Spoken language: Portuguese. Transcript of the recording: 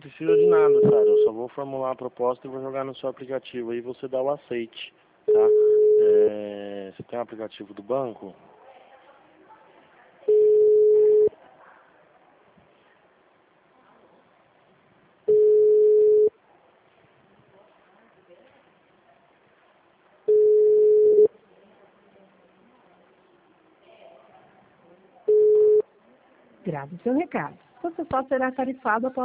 precisa de nada, Sara. Eu só vou formular a proposta e vou jogar no seu aplicativo. Aí você dá o aceite, tá? Você tem o aplicativo do banco? Grave seu recado. Você só será tarifado após